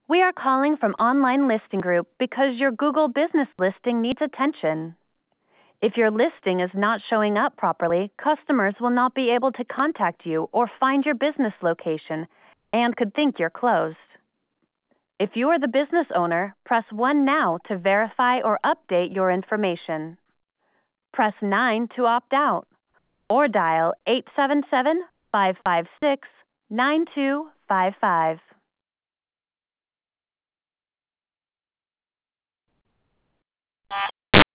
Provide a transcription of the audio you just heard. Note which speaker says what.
Speaker 1: We are calling from Online Listing Group because your Google business listing needs attention. If your listing is not showing up properly, customers will not be able to contact you or find your business location and could think you're closed. If you are the business owner, press 1 now to verify or update your information. Press 9 to opt out, or dial 877-556-9255.